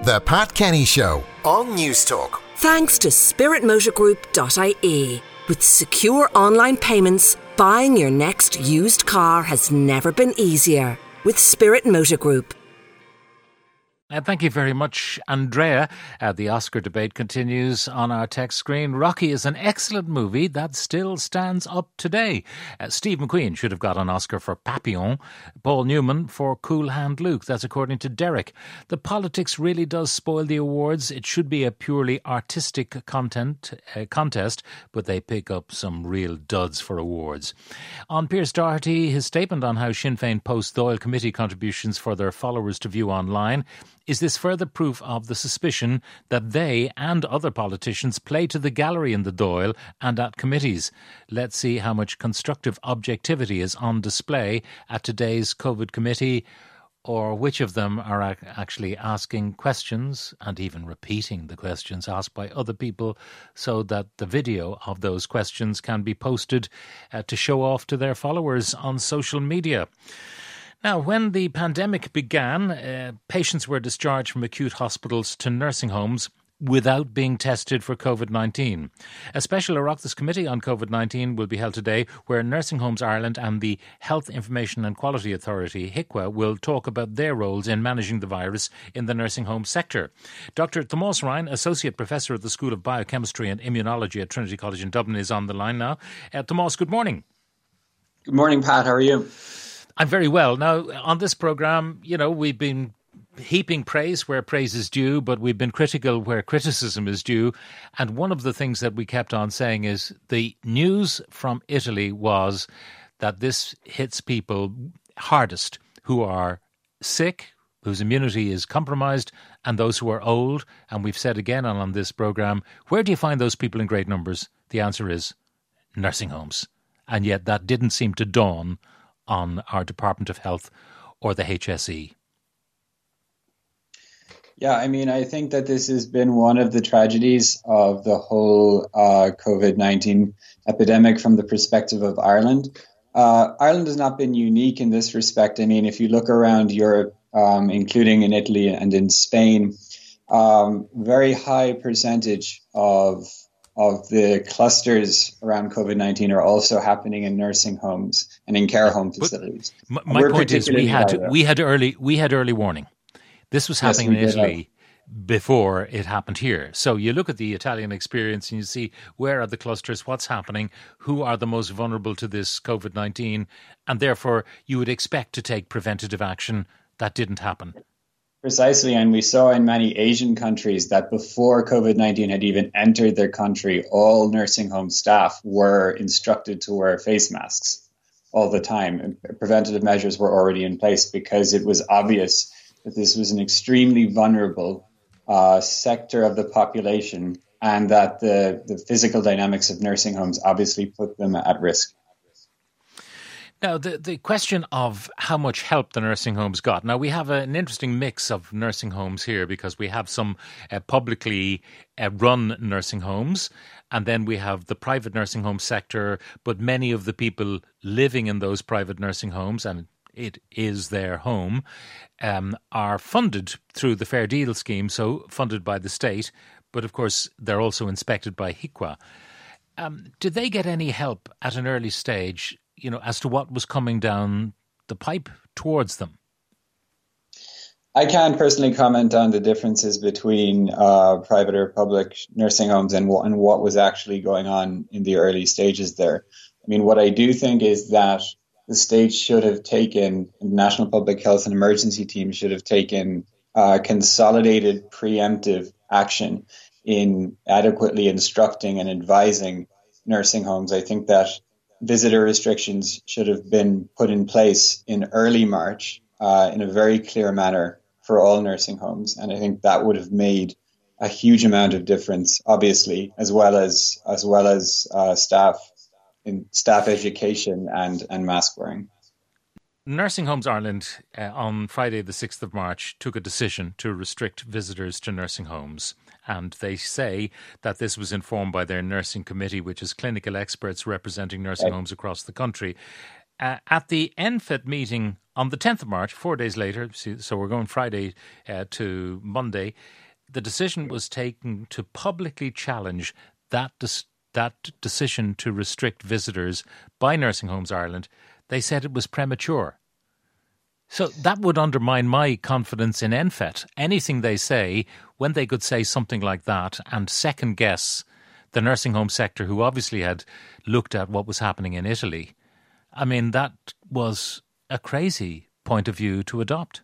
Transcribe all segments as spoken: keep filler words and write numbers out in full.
The Pat Kenny Show on News Talk. Thanks to spirit motor group dot I E. With secure online payments, buying your next used car has never been easier. With Spirit Motor Group. Uh, thank you very much, Andrea. Uh, the Oscar debate continues on our text screen. Rocky is an excellent movie that still stands up today. Uh, Steve McQueen should have got an Oscar for Papillon. Paul Newman for Cool Hand Luke. That's according to Derek. The politics really does spoil the awards. It should be a purely artistic content uh, contest, but they pick up some real duds for awards. On Pierce Doherty, his statement on how Sinn Féin post Dáil committee contributions for their followers to view online. Is this further proof of the suspicion that they and other politicians play to the gallery in the Dáil and at committees? Let's see how much constructive objectivity is on display at today's COVID committee, or which of them are actually asking questions and even repeating the questions asked by other people so that the video of those questions can be posted uh, to show off to their followers on social media. Now, when the pandemic began, uh, patients were discharged from acute hospitals to nursing homes without being tested for COVID nineteen. A special Oireachtas committee on COVID nineteen will be held today, where Nursing Homes Ireland and the Health Information and Quality Authority, H I C W A, will talk about their roles in managing the virus in the nursing home sector. Doctor Tomás Ryan, Associate Professor at the School of Biochemistry and Immunology at Trinity College in Dublin, is on the line now. Uh, Tomás, good morning. Good morning, Pat. How are you? I'm very well. Now, on this programme, you know, we've been heaping praise where praise is due, but we've been critical where criticism is due. And one of the things that we kept on saying is the news from Italy was that this hits people hardest who are sick, whose immunity is compromised, and those who are old. And we've said again on this programme, where do you find those people in great numbers? The answer is nursing homes. And yet that didn't seem to dawn on our Department of Health or the H S E. Yeah, I mean, I think that this has been one of the tragedies of the whole uh, COVID nineteen epidemic from the perspective of Ireland. Uh, Ireland has not been unique in this respect. I mean, if you look around Europe, um, including in Italy and in Spain, um, very high percentage of of the clusters around COVID nineteen are also happening in nursing homes and in care home facilities. But my point is, we had we had early we had early warning. This was happening yes, in Italy have. before it happened here. So you look at the Italian experience and you see where are the clusters, what's happening, who are the most vulnerable to this COVID nineteen, and therefore you would expect to take preventative action. That didn't happen. Precisely, and we saw in many Asian countries that before COVID nineteen had even entered their country, all nursing home staff were instructed to wear face masks all the time. And preventative measures were already in place because it was obvious that this was an extremely vulnerable uh, sector of the population and that the, the physical dynamics of nursing homes obviously put them at risk. Now, the, the question of how much help the nursing homes got. Now, we have a, an interesting mix of nursing homes here because we have some uh, publicly uh, run nursing homes, and then we have the private nursing home sector, but many of the people living in those private nursing homes, and it is their home, um, are funded through the Fair Deal scheme, so funded by the state, but of course they're also inspected by H I C W A. Um, did they get any help at an early stage, you know, as to what was coming down the pipe towards them? I can't personally comment on the differences between uh, private or public nursing homes and what, and what was actually going on in the early stages there. I mean, what I do think is that the state should have taken, the National Public Health and Emergency Team should have taken uh, consolidated preemptive action in adequately instructing and advising nursing homes. I think that visitor restrictions should have been put in place in early March uh, in a very clear manner for all nursing homes. And I think that would have made a huge amount of difference, obviously, as well as as well as uh, staff in staff education and, and mask wearing. Nursing Homes Ireland uh, on Friday the sixth of March took a decision to restrict visitors to nursing homes. And they say that this was informed by their nursing committee, which is clinical experts representing nursing homes across the country. uh, at the N P H E T meeting on the tenth of March, four days later, so we're going Friday uh, to Monday, the decision was taken to publicly challenge that dis- that decision to restrict visitors by Nursing Homes Ireland. They said it was premature. So that would undermine my confidence in N P H E T. Anything they say, when they could say something like that and second guess the nursing home sector, who obviously had looked at what was happening in Italy, I mean, that was a crazy point of view to adopt.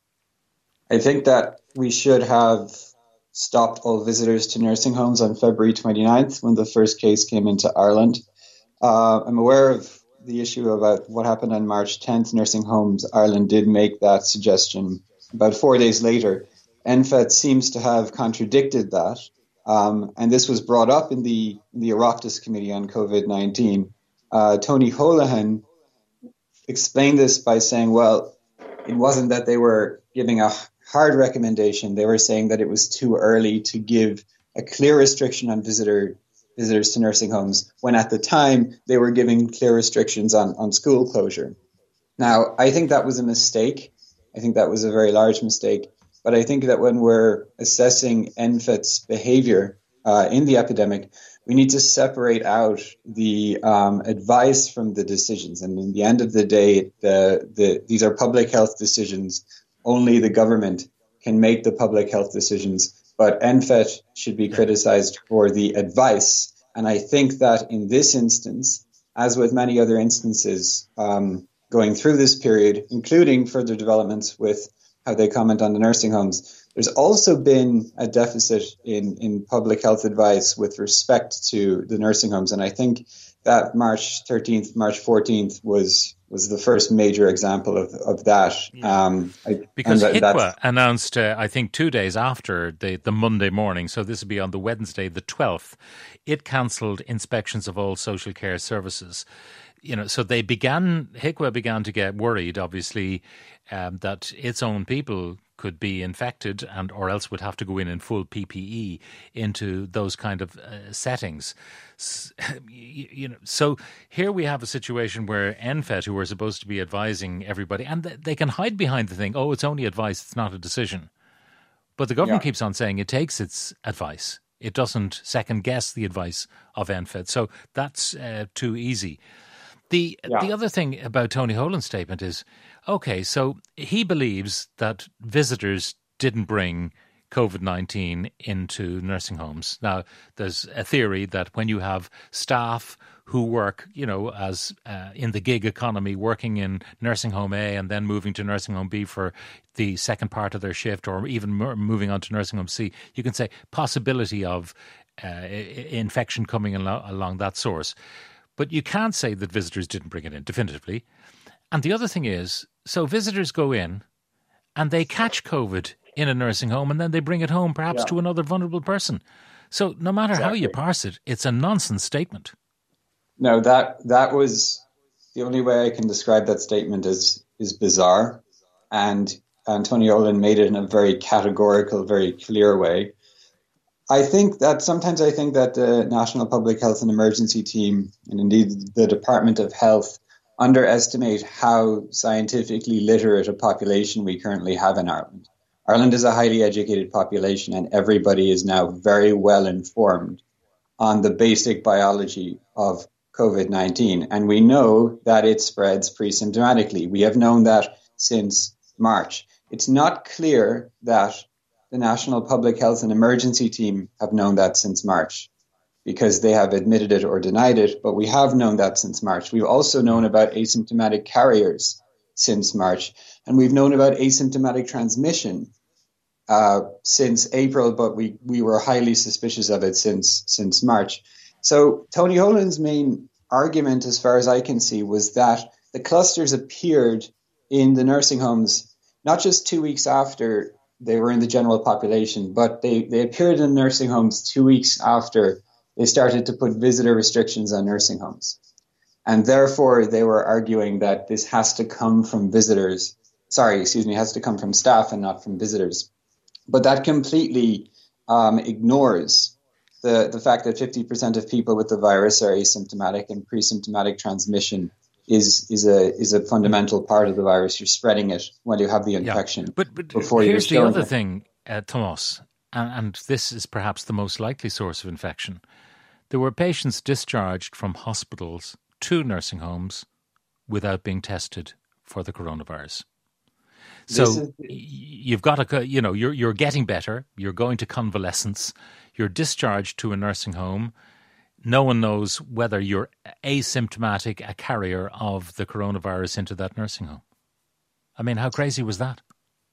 I think that we should have stopped all visitors to nursing homes on February twenty-ninth when the first case came into Ireland. Uh, I'm aware of the issue about what happened on March tenth. Nursing Homes Ireland did make that suggestion. About four days later, N P H E T seems to have contradicted that. Um, and this was brought up in the, in the Oireachtas Committee on COVID nineteen. Uh, Tony Holohan explained this by saying, well, it wasn't that they were giving a hard recommendation. They were saying that it was too early to give a clear restriction on visitor visitors to nursing homes, when at the time they were giving clear restrictions on, on school closure. Now, I think that was a mistake. I think that was a very large mistake. But I think that when we're assessing N P H E T's behavior uh, in the epidemic, we need to separate out the um, advice from the decisions. And in the end of the day, the, the, these are public health decisions. Only the government can make the public health decisions. But N P H E T should be criticized for the advice. And I think that in this instance, as with many other instances um, going through this period, including further developments with how they comment on the nursing homes, there's also been a deficit in, in public health advice with respect to the nursing homes. And I think that March thirteenth, March fourteenth was was the first major example of, of that. Yeah. Um, I, because that, H I C W A announced, uh, I think, two days after the, the Monday morning, so this would be on the Wednesday, the twelfth, it cancelled inspections of all social care services. You know, so they began, H I C W A began to get worried, obviously, um, that its own people could be infected and or else would have to go in in full P P E into those kind of uh, settings. You, you know, so here we have a situation where N P H E T, who are supposed to be advising everybody, and they can hide behind the thing, oh, it's only advice, it's not a decision. But the government yeah. keeps on saying it takes its advice. It doesn't second guess the advice of N P H E T. So that's uh, too easy. The yeah. the other thing about Tony Holohan's statement is, okay, so he believes that visitors didn't bring COVID nineteen into nursing homes. Now, there's a theory that when you have staff who work, you know, as uh, in the gig economy, working in nursing home A and then moving to nursing home B for the second part of their shift, or even moving on to nursing home C, you can say possibility of uh, infection coming al- along that source. But you can't say that visitors didn't bring it in definitively. And the other thing is, so visitors go in and they catch COVID in a nursing home and then they bring it home perhaps yeah. to another vulnerable person. So no matter exactly. how you parse it, it's a nonsense statement. No, that that was the only way I can describe that statement is is bizarre. And Antonio Holohan made it in a very categorical, very clear way. I think that sometimes I think that the National Public Health and Emergency Team, and indeed the Department of Health, underestimate how scientifically literate a population we currently have in Ireland. Ireland is a highly educated population, and everybody is now very well informed on the basic biology of COVID nineteen. And we know that it spreads pre-symptomatically. We have known that since March. It's not clear that the National Public Health and Emergency Team have known that since March, because they have admitted it or denied it, but we have known that since March. We've also known about asymptomatic carriers since March, and we've known about asymptomatic transmission uh, since April, but we, we were highly suspicious of it since since March. So Tony Holohan's main argument, as far as I can see, was that the clusters appeared in the nursing homes not just two weeks after they were in the general population, but they, they appeared in nursing homes two weeks after they started to put visitor restrictions on nursing homes. And therefore, they were arguing that this has to come from visitors. Sorry, excuse me, has to come from staff and not from visitors. But that completely um, ignores the, the fact that fifty percent of people with the virus are asymptomatic, and pre-symptomatic transmission is is a is a fundamental part of the virus. You're spreading it while you have the infection. Yeah. But, but before here's you're the other it. thing, uh, Thomas, and, and this is perhaps the most likely source of infection. There were patients discharged from hospitals to nursing homes without being tested for the coronavirus. So is, you've got to, you know, you're you're getting better. You're going to convalescence. You're discharged to a nursing home. No one knows whether you're asymptomatic, a carrier of the coronavirus into that nursing home. I mean, how crazy was that?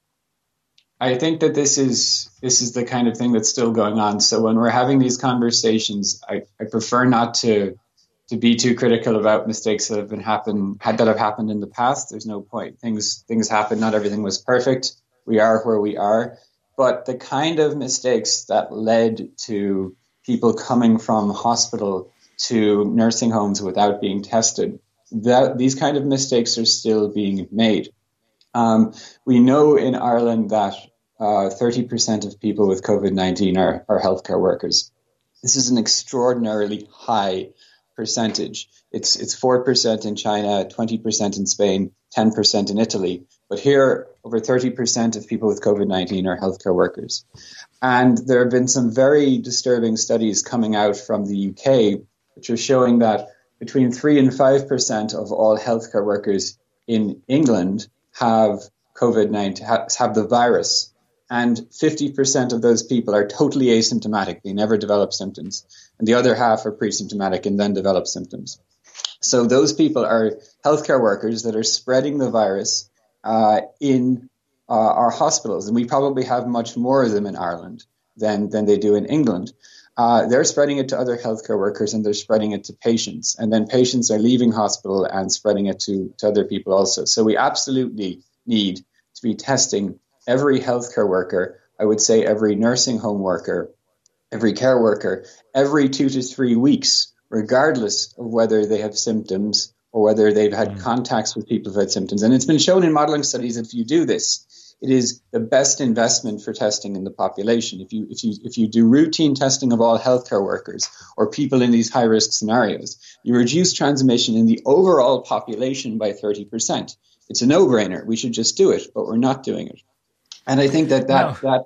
I think that this is this is the kind of thing that's still going on. So when we're having these conversations, I, I prefer not to to be too critical about mistakes that have been happen had that have happened in the past. There's no point. Things things happen. Not everything was perfect. We are where we are. But the kind of mistakes that led to people coming from hospital to nursing homes without being tested, that these kind of mistakes are still being made. Um, we know in Ireland that uh, thirty percent of people with COVID nineteen are, are healthcare workers. This is an extraordinarily high percentage. It's it's four percent in China, twenty percent in Spain, ten percent in Italy. But here, over thirty percent of people with COVID nineteen are healthcare workers. And there have been some very disturbing studies coming out from the U K, which are showing that between three and five percent of all healthcare workers in England have COVID nineteen, have the virus. And fifty percent of those people are totally asymptomatic. They never develop symptoms. And the other half are pre-symptomatic and then develop symptoms. So those people are healthcare workers that are spreading the virus uh, in uh, our hospitals. And we probably have much more of them in Ireland than, than they do in England. Uh, they're spreading it to other healthcare workers and they're spreading it to patients. And then patients are leaving hospital and spreading it to, to other people also. So we absolutely need to be testing every healthcare worker, I would say every nursing home worker, every care worker, every two to three weeks, regardless of whether they have symptoms or whether they've had mm. contacts with people who've had symptoms. And it's been shown in modeling studies that if you do this, it is the best investment for testing in the population. If you if you if you do routine testing of all healthcare workers or people in these high risk scenarios, you reduce transmission in the overall population by thirty percent. It's a no-brainer. We should just do it, but we're not doing it. And I think that that, no.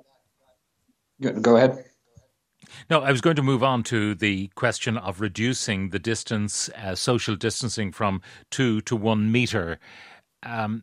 that go ahead. No, I was going to move on to the question of reducing the distance, uh, social distancing from two to one metre. Um,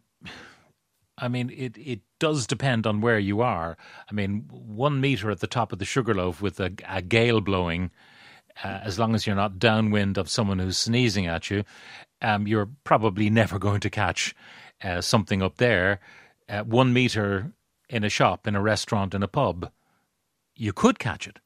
I mean, it, it does depend on where you are. I mean, one metre at the top of the Sugarloaf with a, a gale blowing, uh, as long as you're not downwind of someone who's sneezing at you, um, you're probably never going to catch uh, something up there. Uh, one metre in a shop, in a restaurant, in a pub, you could catch it.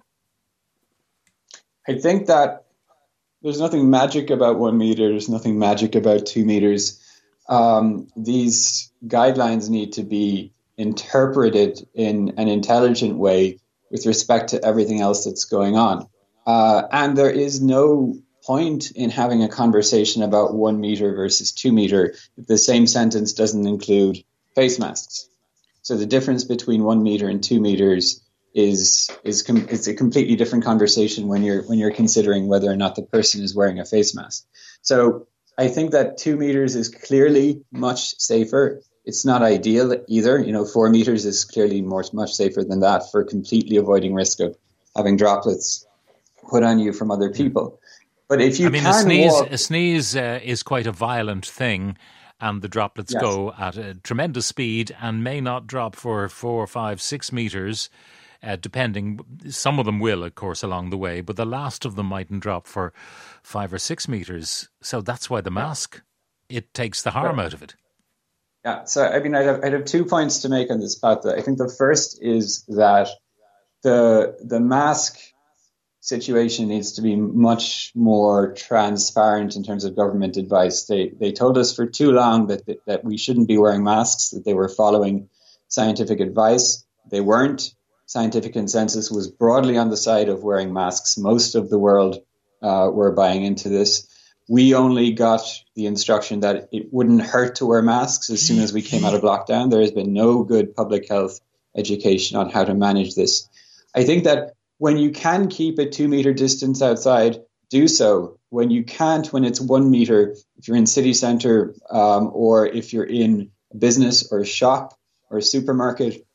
I think that there's nothing magic about one meter. There's nothing magic about two meters. Um, these guidelines need to be interpreted in an intelligent way with respect to everything else that's going on. Uh, and there is no point in having a conversation about one meter versus two meter if the same sentence doesn't include face masks. So the difference between one meter and two meters is is com- it's a completely different conversation when you're when you're considering whether or not the person is wearing a face mask. So I think that two meters is clearly much safer. It's not ideal either. You know, four meters is clearly more much safer than that for completely avoiding risk of having droplets put on you from other people. But if you I mean, can a sneeze, walk, a sneeze uh, is quite a violent thing. And the droplets yes. go at a tremendous speed and may not drop for four, five, six meters, uh, depending. Some of them will, of course, along the way, but the last of them mightn't drop for five or six meters. So that's why the mask, it takes the harm right. out of it. Yeah, so I mean, I'd have, I'd have two points to make on this, Pat. I think the first is that the the mask situation needs to be much more transparent in terms of government advice. They they told us for too long that, that that we shouldn't be wearing masks, that they were following scientific advice. They weren't. Scientific consensus was broadly on the side of wearing masks. Most of the world uh, were buying into this. We only got the instruction that it wouldn't hurt to wear masks as soon as we came out of lockdown. There has been no good public health education on how to manage this. I think that when you can keep a two meter distance outside, do so. When you can't, when it's one meter, if you're in city centre um, or if you're in a business or a shop or a supermarket,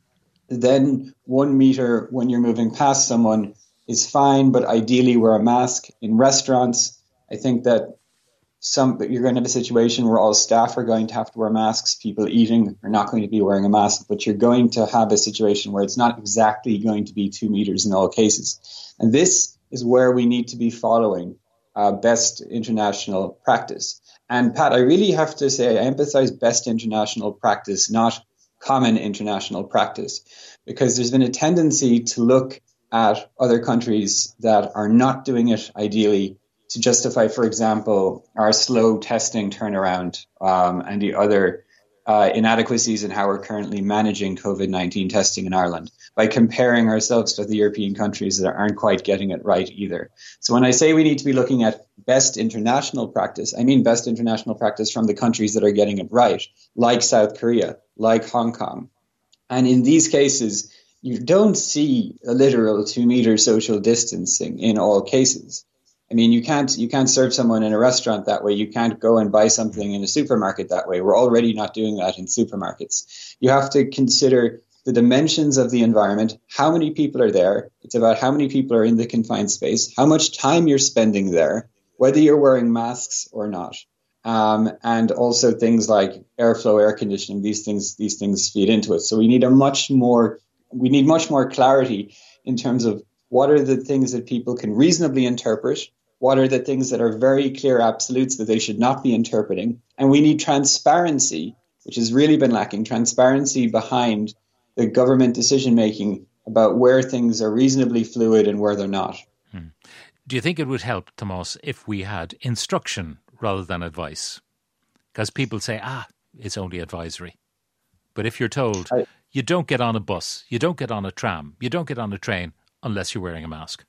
then one meter when you're moving past someone is fine, but ideally wear a mask. In restaurants, I think that some you're going to have a situation where all staff are going to have to wear masks. People eating are not going to be wearing a mask, but you're going to have a situation where it's not exactly going to be two meters in all cases. And this is where we need to be following uh, best international practice. And Pat, I really have to say I emphasize best international practice, not common international practice, because there's been a tendency to look at other countries that are not doing it ideally to justify, for example, our slow testing turnaround um, and the other uh, inadequacies in how we're currently managing COVID nineteen testing in Ireland by comparing ourselves to the European countries that aren't quite getting it right either. So when I say we need to be looking at best international practice, I mean best international practice from the countries that are getting it right, like South Korea, like Hong Kong. And in these cases, you don't see a literal two-meter social distancing in all cases. I mean, you can't you can't serve someone in a restaurant that way. You can't go and buy something in a supermarket that way. We're already not doing that in supermarkets. You have to consider the dimensions of the environment, how many people are there. It's about how many people are in the confined space, how much time you're spending there, whether you're wearing masks or not. Um, and also things like airflow, air conditioning, these things these things feed into it. So we need a much more we need much more clarity in terms of what are the things that people can reasonably interpret. What are the things that are very clear absolutes that they should not be interpreting? And we need transparency, which has really been lacking, transparency behind the government decision-making about where things are reasonably fluid and where they're not. Hmm. Do you think it would help, Tomas, if we had instruction rather than advice? Because people say, ah, it's only advisory. But if you're told, I, you don't get on a bus, you don't get on a tram, you don't get on a train unless you're wearing a mask.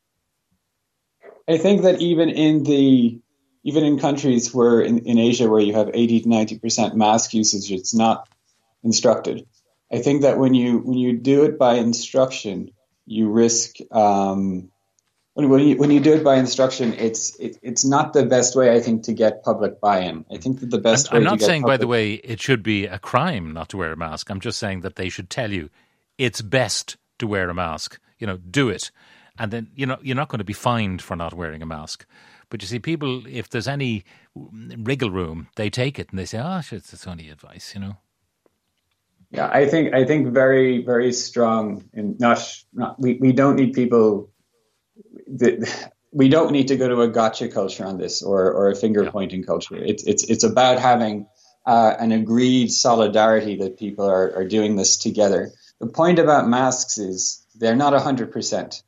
I think that even in the even in countries where in, in Asia where you have eighty to ninety percent mask usage, it's not instructed. I think that when you when you do it by instruction, you risk um, when when you when you do it by instruction, it's it, it's not the best way, I think, to get public buy-in. I think that the best I'm, way. I'm not to saying, get public... by the way, it should be a crime not to wear a mask. I'm just saying that they should tell you it's best to wear a mask. You know, do it. And then, you know, you're not going to be fined for not wearing a mask. But you see, people, if there's any wriggle room, they take it and they say, oh, shit, it's only advice, you know. Yeah, I think I think very, very strong. And not, not we, we don't need people, that, we don't need to go to a gotcha culture on this or, or a finger pointing yeah. culture. It's, it's, it's about having uh, an agreed solidarity that people are, are doing this together. The point about masks is they're not one hundred percent.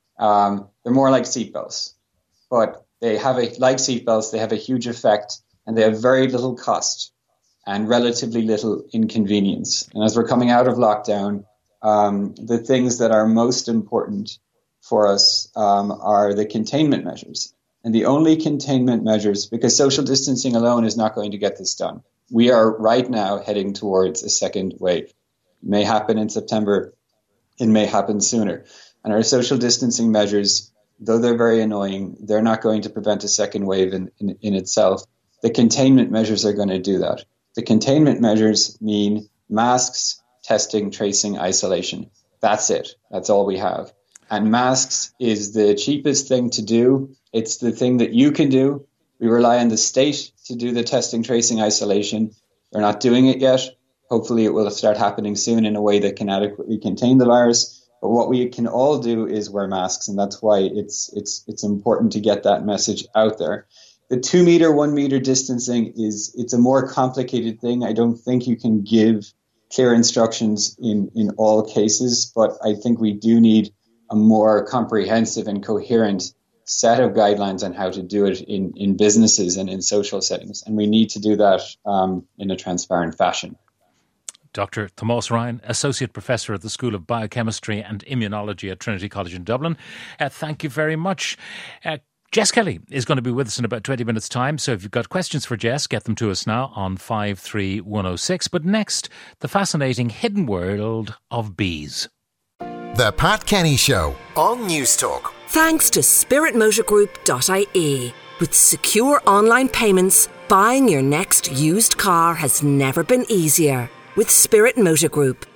Um, they're more like seatbelts, but they have a, like seatbelts, they have a huge effect and they have very little cost and relatively little inconvenience. And as we're coming out of lockdown, um, the things that are most important for us um, are the containment measures. And the only containment measures, because social distancing alone is not going to get this done. We are right now heading towards a second wave. It may happen in September. It may happen sooner. And our social distancing measures, though they're very annoying, they're not going to prevent a second wave in, in, in itself. The containment measures are going to do that. The containment measures mean masks, testing, tracing, isolation. That's it. That's all we have. And masks is the cheapest thing to do. It's the thing that you can do. We rely on the state to do the testing, tracing, isolation. They're not doing it yet. Hopefully it will start happening soon in a way that can adequately contain the virus. But what we can all do is wear masks, and that's why it's it's it's important to get that message out there. The two meter, one meter distancing is it's a more complicated thing. I don't think you can give clear instructions in, in all cases, but I think we do need a more comprehensive and coherent set of guidelines on how to do it in, in businesses and in social settings. And we need to do that um, in a transparent fashion. Doctor Tomas Ryan, Associate Professor at the School of Biochemistry and Immunology at Trinity College in Dublin. Uh, thank you very much. Uh, Jess Kelly is going to be with us in about twenty minutes' time, so if you've got questions for Jess, get them to us now on five three one oh six. But next, the fascinating hidden world of bees. The Pat Kenny Show on News Talk. Thanks to spirit motor group dot I E. With secure online payments, buying your next used car has never been easier. With Spirit Motor Group.